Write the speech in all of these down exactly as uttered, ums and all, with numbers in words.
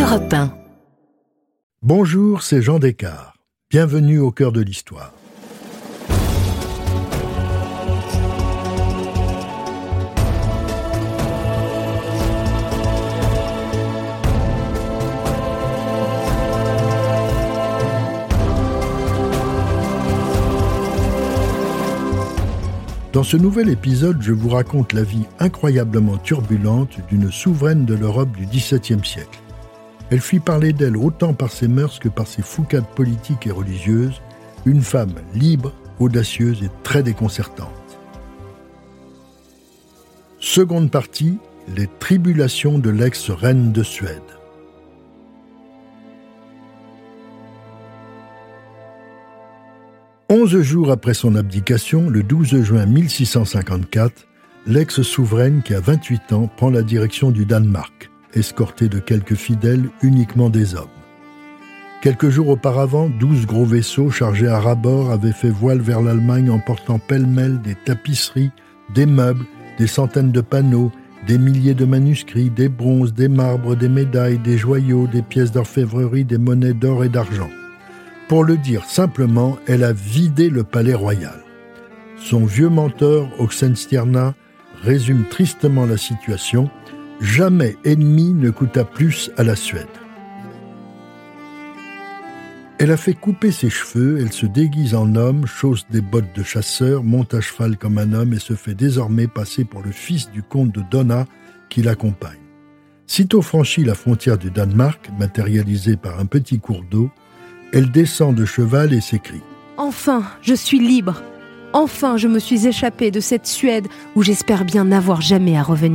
Europe un. Bonjour, c'est Jean Descartes. Bienvenue au cœur de l'histoire. Dans ce nouvel épisode, je vous raconte la vie incroyablement turbulente d'une souveraine de l'Europe du dix-septième siècle. Elle fit parler d'elle autant par ses mœurs que par ses foucades politiques et religieuses, une femme libre, audacieuse et très déconcertante. Seconde partie, les tribulations de l'ex-reine de Suède. Onze jours après son abdication, le douze juin mille six cent cinquante-quatre, l'ex-souveraine qui a vingt-huit ans prend la direction du Danemark, escortée de quelques fidèles, uniquement des hommes. Quelques jours auparavant, douze gros vaisseaux chargés à ras-bord avaient fait voile vers l'Allemagne emportant pêle-mêle des tapisseries, des meubles, des centaines de panneaux, des milliers de manuscrits, des bronzes, des marbres, des médailles, des joyaux, des pièces d'orfèvrerie, des monnaies d'or et d'argent. Pour le dire simplement, elle a vidé le palais royal. Son vieux mentor, Oxenstierna, résume tristement la situation. Jamais ennemi ne coûta plus à la Suède. Elle a fait couper ses cheveux, elle se déguise en homme, chausse des bottes de chasseur, monte à cheval comme un homme et se fait désormais passer pour le fils du comte de Donna qui l'accompagne. Sitôt franchie la frontière du Danemark, matérialisée par un petit cours d'eau, elle descend de cheval et s'écrie « Enfin, je suis libre. Enfin, je me suis échappée de cette Suède où j'espère bien n'avoir jamais à revenir. »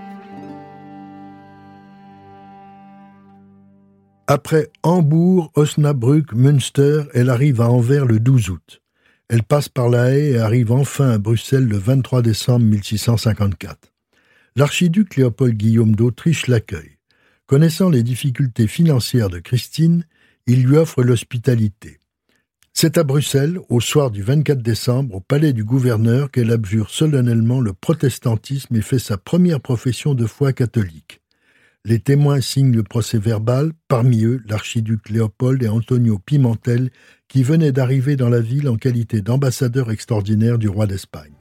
Après Hambourg, Osnabrück, Münster, elle arrive à Anvers le douze août. Elle passe par La Haye et arrive enfin à Bruxelles le vingt-trois décembre mille six cent cinquante-quatre. L'archiduc Léopold Guillaume d'Autriche l'accueille. Connaissant les difficultés financières de Christine, il lui offre l'hospitalité. C'est à Bruxelles, au soir du vingt-quatre décembre, au palais du gouverneur, qu'elle abjure solennellement le protestantisme et fait sa première profession de foi catholique. Les témoins signent le procès-verbal, parmi eux l'archiduc Léopold et Antonio Pimentel, qui venaient d'arriver dans la ville en qualité d'ambassadeur extraordinaire du roi d'Espagne.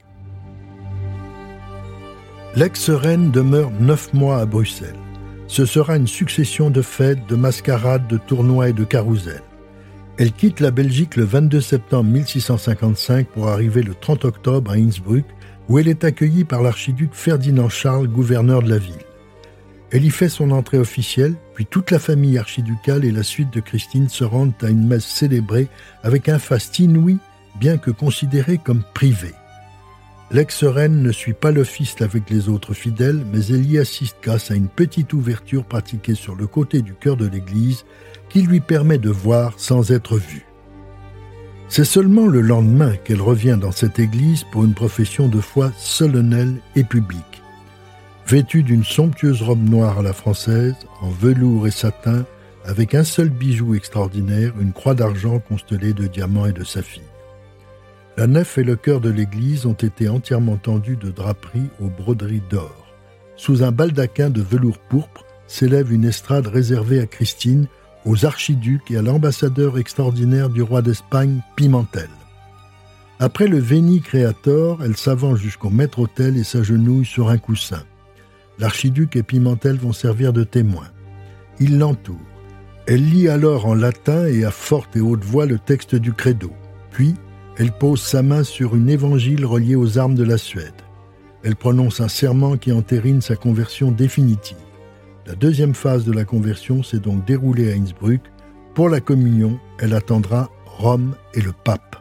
L'ex-reine demeure neuf mois à Bruxelles. Ce sera une succession de fêtes, de mascarades, de tournois et de carousels. Elle quitte la Belgique le vingt-deux septembre mille six cent cinquante-cinq pour arriver le trente octobre à Innsbruck, où elle est accueillie par l'archiduc Ferdinand Charles, gouverneur de la ville. Elle y fait son entrée officielle, puis toute la famille archiducale et la suite de Christine se rendent à une messe célébrée avec un faste inouï, bien que considéré comme privé. L'ex-reine ne suit pas l'office avec les autres fidèles, mais elle y assiste grâce à une petite ouverture pratiquée sur le côté du chœur de l'église qui lui permet de voir sans être vue. C'est seulement le lendemain qu'elle revient dans cette église pour une profession de foi solennelle et publique. Vêtue d'une somptueuse robe noire à la française, en velours et satin, avec un seul bijou extraordinaire, une croix d'argent constellée de diamants et de saphirs. La nef et le chœur de l'église ont été entièrement tendus de draperies aux broderies d'or. Sous un baldaquin de velours pourpre s'élève une estrade réservée à Christine, aux archiducs et à l'ambassadeur extraordinaire du roi d'Espagne, Pimentel. Après le Veni Creator, elle s'avance jusqu'au maître-autel et s'agenouille sur un coussin. L'archiduc et Pimentel vont servir de témoins. Ils l'entourent. Elle lit alors en latin et à forte et haute voix le texte du credo. Puis, elle pose sa main sur une évangile reliée aux armes de la Suède. Elle prononce un serment qui entérine sa conversion définitive. La deuxième phase de la conversion s'est donc déroulée à Innsbruck. Pour la communion, elle attendra Rome et le pape.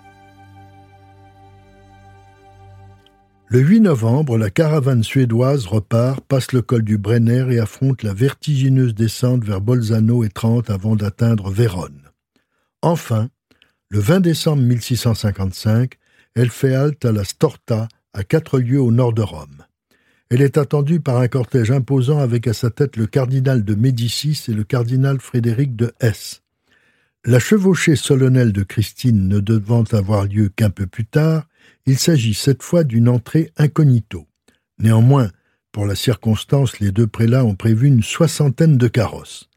Le huit novembre, la caravane suédoise repart, passe le col du Brenner et affronte la vertigineuse descente vers Bolzano et Trente avant d'atteindre Vérone. Enfin, le vingt décembre mille six cent cinquante-cinq, elle fait halte à la Storta, à quatre lieues au nord de Rome. Elle est attendue par un cortège imposant avec à sa tête le cardinal de Médicis et le cardinal Frédéric de Hesse. La chevauchée solennelle de Christine ne devant avoir lieu qu'un peu plus tard, il s'agit cette fois d'une entrée incognito. Néanmoins, pour la circonstance, les deux prélats ont prévu une soixantaine de carrosses.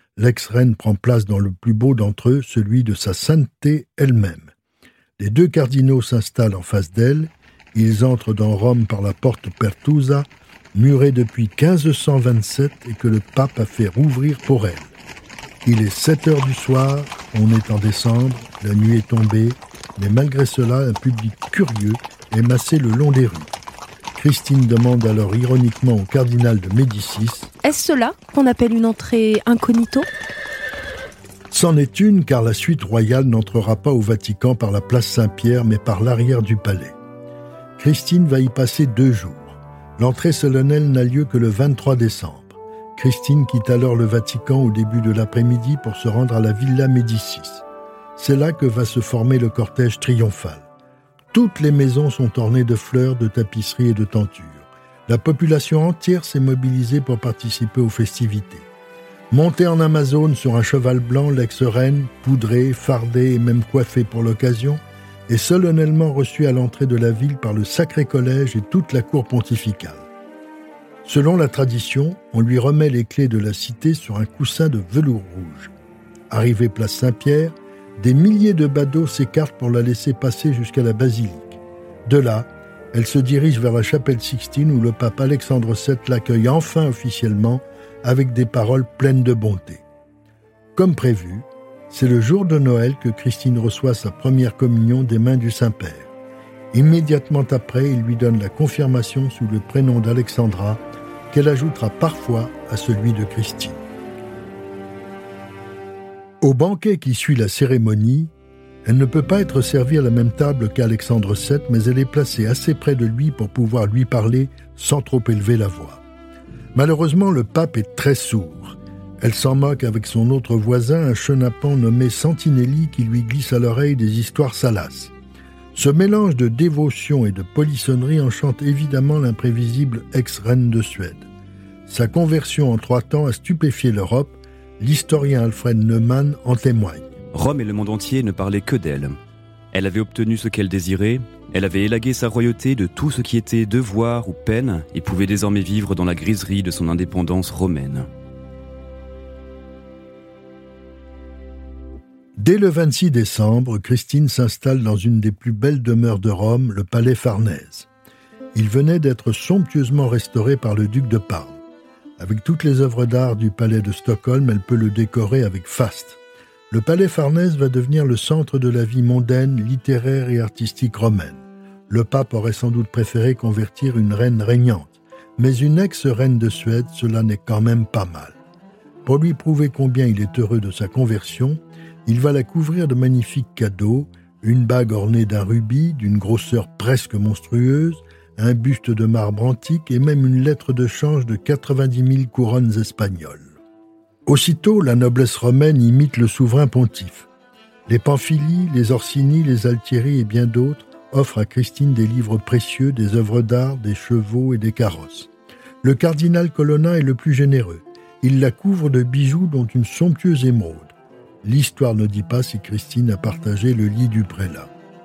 l'ex-reine prend place dans le plus beau d'entre eux, celui de sa sainteté elle-même. Les deux cardinaux s'installent en face d'elle. Ils entrent dans Rome par la porte Pertusa, murée depuis quinze cent vingt-sept et que le pape a fait rouvrir pour elle. Il est sept heures du soir, on est en décembre, la nuit est tombée, mais malgré cela, un public curieux est massé le long des rues. Christine demande alors ironiquement au cardinal de Médicis « Est-ce cela qu'on appelle une entrée incognito ?» C'en est une, car la suite royale n'entrera pas au Vatican par la place Saint-Pierre, mais par l'arrière du palais. Christine va y passer deux jours. L'entrée solennelle n'a lieu que le vingt-trois décembre. Christine quitte alors le Vatican au début de l'après-midi pour se rendre à la Villa Médicis. C'est là que va se former le cortège triomphal. Toutes les maisons sont ornées de fleurs, de tapisseries et de tentures. La population entière s'est mobilisée pour participer aux festivités. Montée en Amazone sur un cheval blanc, l'ex-reine, poudrée, fardée et même coiffée pour l'occasion, est solennellement reçue à l'entrée de la ville par le Sacré Collège et toute la cour pontificale. Selon la tradition, on lui remet les clés de la cité sur un coussin de velours rouge. Arrivée place Saint-Pierre, des milliers de badauds s'écartent pour la laisser passer jusqu'à la basilique. De là, elle se dirige vers la chapelle Sixtine où le pape Alexandre sept l'accueille enfin officiellement avec des paroles pleines de bonté. Comme prévu, c'est le jour de Noël que Christine reçoit sa première communion des mains du Saint-Père. Immédiatement après, il lui donne la confirmation sous le prénom d'Alexandra, qu'elle ajoutera parfois à celui de Christine. Au banquet qui suit la cérémonie, elle ne peut pas être servie à la même table qu'Alexandre sept, mais elle est placée assez près de lui pour pouvoir lui parler sans trop élever la voix. Malheureusement, le pape est très sourd. Elle s'en moque avec son autre voisin, un chenapan nommé Santinelli, qui lui glisse à l'oreille des histoires salaces. Ce mélange de dévotion et de polissonnerie enchante évidemment l'imprévisible ex-reine de Suède. Sa conversion en trois temps a stupéfié l'Europe, l'historien Alfred Neumann en témoigne. Rome et le monde entier ne parlaient que d'elle. Elle avait obtenu ce qu'elle désirait, elle avait élagué sa royauté de tout ce qui était devoir ou peine et pouvait désormais vivre dans la griserie de son indépendance romaine. Dès le vingt-six décembre, Christine s'installe dans une des plus belles demeures de Rome, le palais Farnèse. Il venait d'être somptueusement restauré par le duc de Parme. Avec toutes les œuvres d'art du palais de Stockholm, elle peut le décorer avec faste. Le palais Farnèse va devenir le centre de la vie mondaine, littéraire et artistique romaine. Le pape aurait sans doute préféré convertir une reine régnante, mais une ex-reine de Suède, cela n'est quand même pas mal. Pour lui prouver combien il est heureux de sa conversion, il va la couvrir de magnifiques cadeaux, une bague ornée d'un rubis d'une grosseur presque monstrueuse, un buste de marbre antique et même une lettre de change de quatre-vingt-dix mille couronnes espagnoles. Aussitôt, la noblesse romaine imite le souverain pontife. Les Pamphili, les Orsini, les Altieri et bien d'autres offrent à Christine des livres précieux, des œuvres d'art, des chevaux et des carrosses. Le cardinal Colonna est le plus généreux. Il la couvre de bijoux dont une somptueuse émeraude. L'histoire ne dit pas si Christine a partagé le lit du prélat.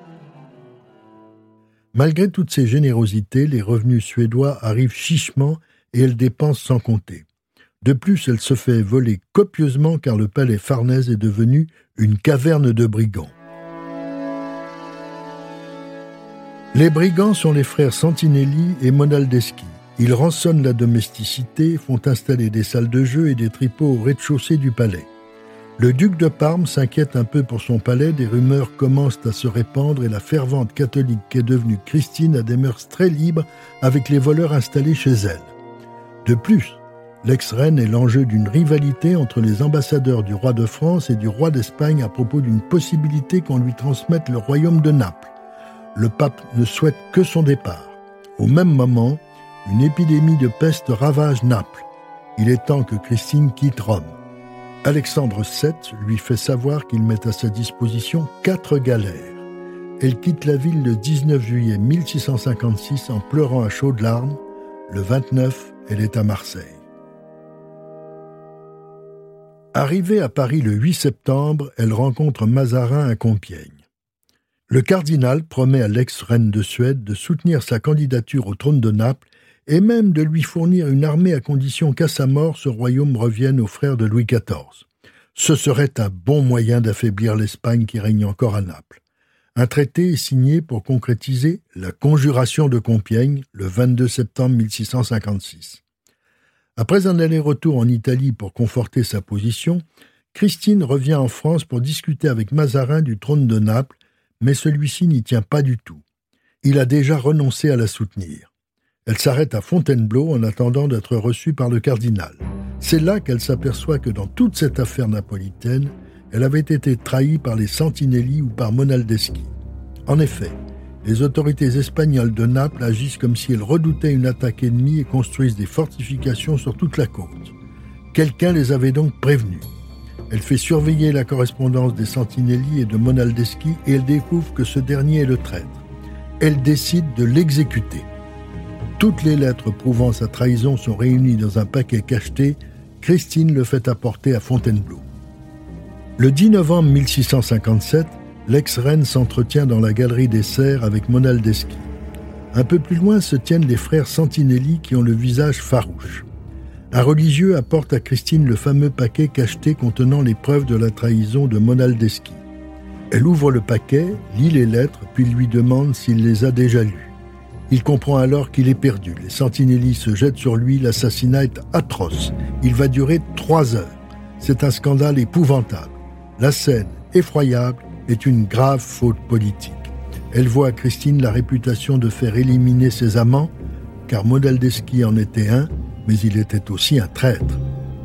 Malgré toutes ces générosités, les revenus suédois arrivent chichement et elle dépense sans compter. De plus, elle se fait voler copieusement car le palais Farnèse est devenu une caverne de brigands. Les brigands sont les frères Santinelli et Monaldeschi. Ils rançonnent la domesticité, font installer des salles de jeu et des tripots au rez-de-chaussée du palais. Le duc de Parme s'inquiète un peu pour son palais, des rumeurs commencent à se répandre et la fervente catholique qu'est devenue Christine a des mœurs très libres avec les voleurs installés chez elle. De plus, l'ex-reine est l'enjeu d'une rivalité entre les ambassadeurs du roi de France et du roi d'Espagne à propos d'une possibilité qu'on lui transmette le royaume de Naples. Le pape ne souhaite que son départ. Au même moment, une épidémie de peste ravage Naples. Il est temps que Christine quitte Rome. Alexandre sept lui fait savoir qu'il met à sa disposition quatre galères. Elle quitte la ville le dix-neuf juillet mille six cent cinquante-six en pleurant à chaudes larmes. Le vingt-neuf, elle est à Marseille. Arrivée à Paris le huit septembre, elle rencontre Mazarin à Compiègne. Le cardinal promet à l'ex-reine de Suède de soutenir sa candidature au trône de Naples et même de lui fournir une armée à condition qu'à sa mort, ce royaume revienne aux frères de Louis quatorze. Ce serait un bon moyen d'affaiblir l'Espagne qui règne encore à Naples. Un traité est signé pour concrétiser la conjuration de Compiègne le vingt-deux septembre mille six cent cinquante-six. Après un aller-retour en Italie pour conforter sa position, Christine revient en France pour discuter avec Mazarin du trône de Naples, mais celui-ci n'y tient pas du tout. Il a déjà renoncé à la soutenir. Elle s'arrête à Fontainebleau en attendant d'être reçue par le cardinal. C'est là qu'elle s'aperçoit que dans toute cette affaire napolitaine, elle avait été trahie par les Santinelli ou par Monaldeschi. En effet, les autorités espagnoles de Naples agissent comme si elles redoutaient une attaque ennemie et construisent des fortifications sur toute la côte. Quelqu'un les avait donc prévenus. Elle fait surveiller la correspondance des Santinelli et de Monaldeschi et elle découvre que ce dernier est le traître. Elle décide de l'exécuter. Toutes les lettres prouvant sa trahison sont réunies dans un paquet cacheté. Christine le fait apporter à Fontainebleau. Le dix novembre mille six cent cinquante-sept, l'ex-reine s'entretient dans la galerie des Serres avec Monaldeschi. Un peu plus loin se tiennent les frères Santinelli qui ont le visage farouche. Un religieux apporte à Christine le fameux paquet cacheté contenant les preuves de la trahison de Monaldeschi. Elle ouvre le paquet, lit les lettres, puis lui demande s'il les a déjà lues. Il comprend alors qu'il est perdu. Les Santinelli se jettent sur lui, l'assassinat est atroce. Il va durer trois heures. C'est un scandale épouvantable. La scène, effroyable, est une grave faute politique. Elle voit à Christine la réputation de faire éliminer ses amants, car Monaldeschi en était un, mais il était aussi un traître.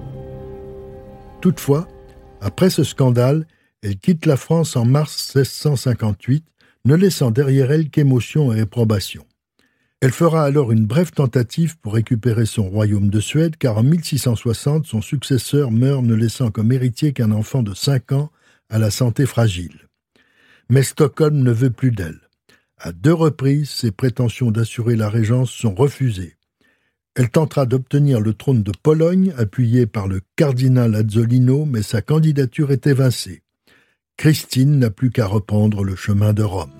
Toutefois, après ce scandale, elle quitte la France en mars mille six cent cinquante-huit, ne laissant derrière elle qu'émotion et réprobation. Elle fera alors une brève tentative pour récupérer son royaume de Suède, car en mille six cent soixante, son successeur meurt ne laissant comme héritier qu'un enfant de cinq ans à la santé fragile. Mais Stockholm ne veut plus d'elle. À deux reprises, ses prétentions d'assurer la régence sont refusées. Elle tentera d'obtenir le trône de Pologne, appuyée par le cardinal Azzolino, mais sa candidature est évincée. Christine n'a plus qu'à reprendre le chemin de Rome.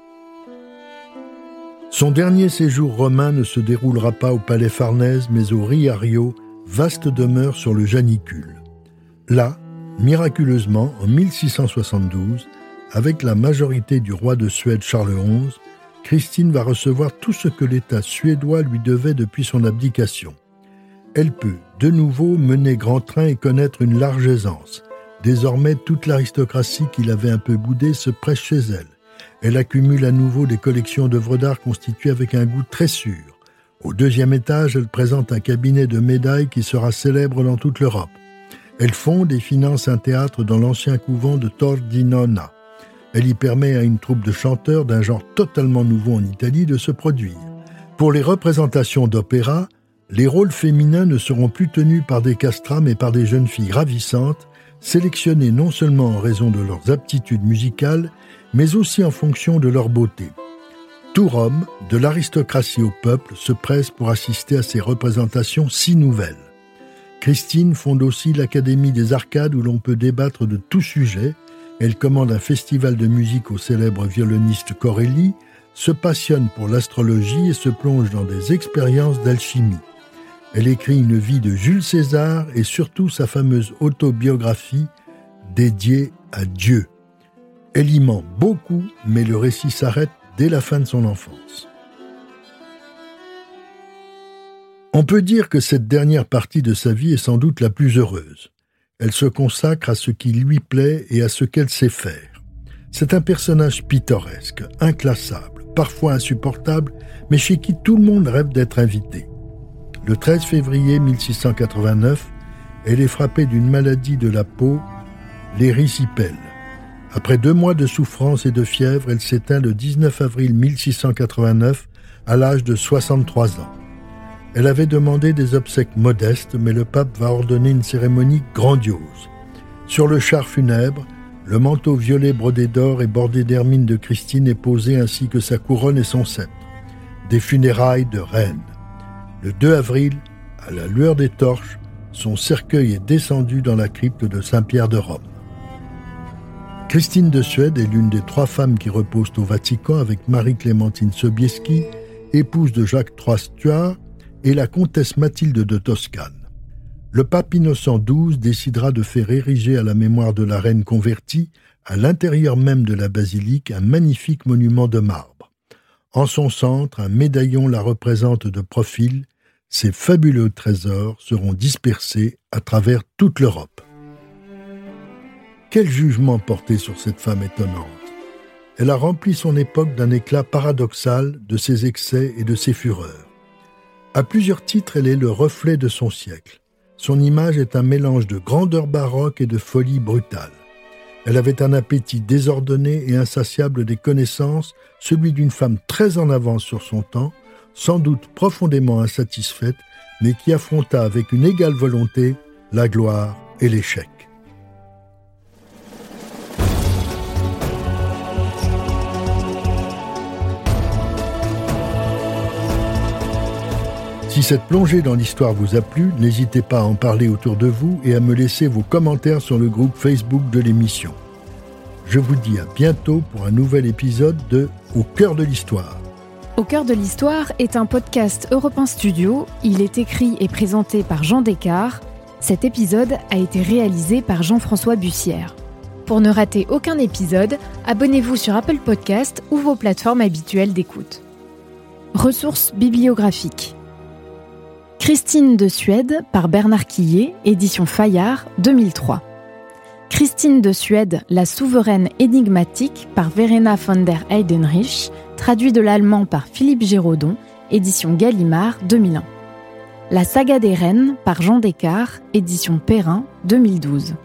Son dernier séjour romain ne se déroulera pas au palais Farnèse, mais au Riario, vaste demeure sur le Janicule. Là, miraculeusement, en mille six cent soixante-douze, avec la majorité du roi de Suède Charles onze, Christine va recevoir tout ce que l'État suédois lui devait depuis son abdication. Elle peut, de nouveau, mener grand train et connaître une large aisance. Désormais, toute l'aristocratie qui l'avait un peu boudée se presse chez elle. Elle accumule à nouveau des collections d'œuvres d'art constituées avec un goût très sûr. Au deuxième étage, elle présente un cabinet de médailles qui sera célèbre dans toute l'Europe. Elle fonde et finance un théâtre dans l'ancien couvent de Tordinona. Elle y permet à une troupe de chanteurs d'un genre totalement nouveau en Italie de se produire. Pour les représentations d'opéra, les rôles féminins ne seront plus tenus par des castrats mais par des jeunes filles ravissantes, sélectionnées non seulement en raison de leurs aptitudes musicales, mais aussi en fonction de leur beauté. Tout Rome, de l'aristocratie au peuple, se presse pour assister à ces représentations si nouvelles. Christine fonde aussi l'Académie des Arcades où l'on peut débattre de tout sujet. Elle commande un festival de musique au célèbre violoniste Corelli, se passionne pour l'astrologie et se plonge dans des expériences d'alchimie. Elle écrit une vie de Jules César et surtout sa fameuse autobiographie dédiée à Dieu. Elle y ment beaucoup, mais le récit s'arrête dès la fin de son enfance. On peut dire que cette dernière partie de sa vie est sans doute la plus heureuse. Elle se consacre à ce qui lui plaît et à ce qu'elle sait faire. C'est un personnage pittoresque, inclassable, parfois insupportable, mais chez qui tout le monde rêve d'être invité. Le treize février mille six cent quatre-vingt-neuf, elle est frappée d'une maladie de la peau, l'érysipèle. Après deux mois de souffrance et de fièvre, elle s'éteint le dix-neuf avril mille six cent quatre-vingt-neuf à l'âge de soixante-trois ans. Elle avait demandé des obsèques modestes, mais le pape va ordonner une cérémonie grandiose. Sur le char funèbre, le manteau violet brodé d'or et bordé d'hermine de Christine est posé ainsi que sa couronne et son sceptre. Des funérailles de reine. Le deux avril, à la lueur des torches, son cercueil est descendu dans la crypte de Saint-Pierre de Rome. Christine de Suède est l'une des trois femmes qui reposent au Vatican avec Marie-Clémentine Sobieski, épouse de Jacques trois Stuart, et la comtesse Mathilde de Toscane. le pape Innocent douze décidera de faire ériger à la mémoire de la reine convertie, à l'intérieur même de la basilique, un magnifique monument de marbre. En son centre, un médaillon la représente de profil. Ces fabuleux trésors seront dispersés à travers toute l'Europe. Quel jugement porter sur cette femme étonnante! Elle a rempli son époque d'un éclat paradoxal de ses excès et de ses fureurs. À plusieurs titres, elle est le reflet de son siècle. Son image est un mélange de grandeur baroque et de folie brutale. Elle avait un appétit désordonné et insatiable des connaissances, celui d'une femme très en avance sur son temps, sans doute profondément insatisfaite, mais qui affronta avec une égale volonté la gloire et l'échec. Si cette plongée dans l'histoire vous a plu, n'hésitez pas à en parler autour de vous et à me laisser vos commentaires sur le groupe Facebook de l'émission. Je vous dis à bientôt pour un nouvel épisode de Au cœur de l'histoire. Au cœur de l'histoire est un podcast Europe un Studio. Il est écrit et présenté par Jean Descartes. Cet épisode a été réalisé par Jean-François Bussière. Pour ne rater aucun épisode, abonnez-vous sur Apple Podcasts ou vos plateformes habituelles d'écoute. Ressources bibliographiques. Christine de Suède par Bernard Quillet, édition Fayard, deux mille trois. Christine de Suède, la souveraine énigmatique par Verena von der Heidenreich, traduit de l'allemand par Philippe Géraudon, édition Gallimard, deux mille un. La saga des reines par Jean Descartes, édition Perrin, deux mille douze.